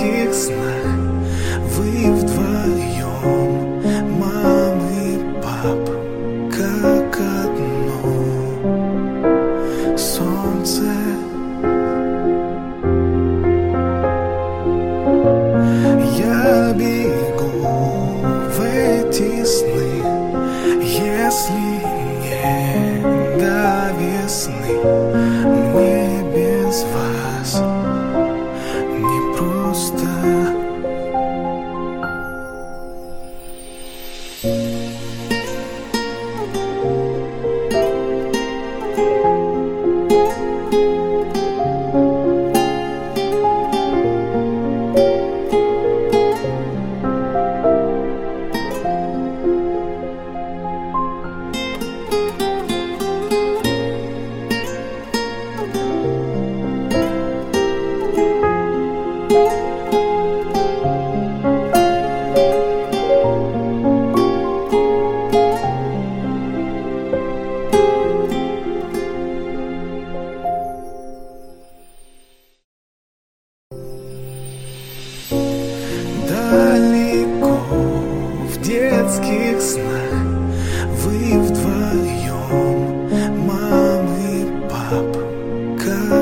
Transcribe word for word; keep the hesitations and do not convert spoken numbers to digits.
детских снах вы вдвоем, мам и пап, как одно солнце. Я бегу в эти сны, если не до весны, мне без вас непросто. Далеко в детских снах вы вдвоем, мам и пап, как